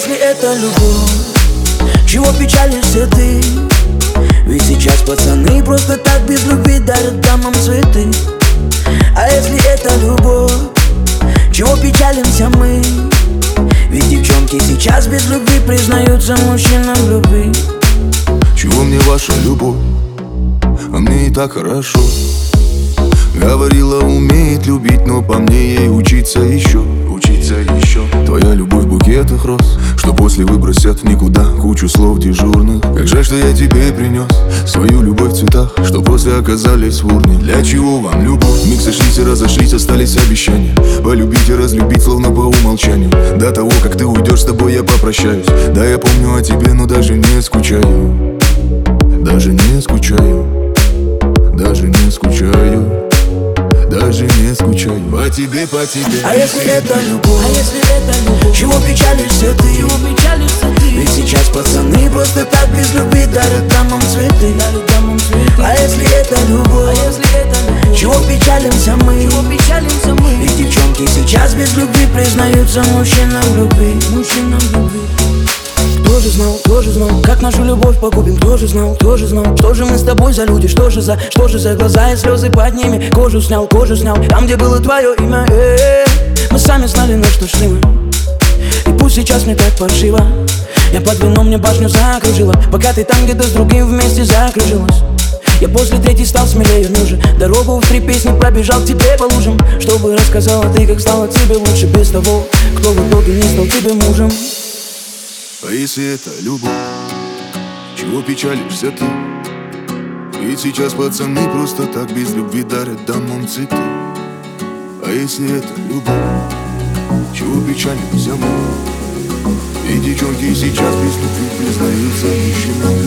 если это любовь, чего печалишься ты? Ведь сейчас пацаны просто так без любви дарят дамам цветы. А если это любовь, чего печалимся мы? Ведь девчонки сейчас без любви признаются мужчинам в любви. Чего мне ваша любовь? А мне и так хорошо. Говорила, умеет любить, но по мне ей учиться еще. Твоя любовь в букетах роз, что после выбросят в никуда кучу слов дежурных. Как жаль, что я тебе принес свою любовь в цветах, что после оказались в урне. Для чего вам любовь? Миг сошлись и разошлись, остались обещания полюбить и разлюбить, словно по умолчанию. До того, как ты уйдешь, с тобой я попрощаюсь. Да, я помню о тебе, но даже не скучаю. Даже не скучаю. Даже не скучаю. Даже не скучаю по тебе, по тебе. А если это любовь, чего печалишься ты? Ведь сейчас пацаны просто так без любви дарят дамам цветы. А если это любовь, чего печалимся мы? Ведь девчонки сейчас без любви признаются мужчинам в любви. Кто же знал, как нашу любовь погубим? Кто же знал, что же мы с тобой за люди? Что же за глаза и слезы под ними? Кожу снял, там, где было твое имя. Мы сами знали, на что шли мы. И пусть сейчас мне так паршиво, я под вином, мне башню закружила, пока ты там где-то с другим вместе закружилась. Я после третьей стал смелее, ниже. Дорогу в 3 песни пробежал к тебе по лужам, чтобы рассказала ты, как стало тебе лучше без того, кто в итоге не стал тебе мужем. А если это любовь, чего печалишься ты? Ведь сейчас пацаны просто так без любви дарят дамам цветы. А если это любовь, чего печалимся мы? И девчонки сейчас без любви признаются мужчинам.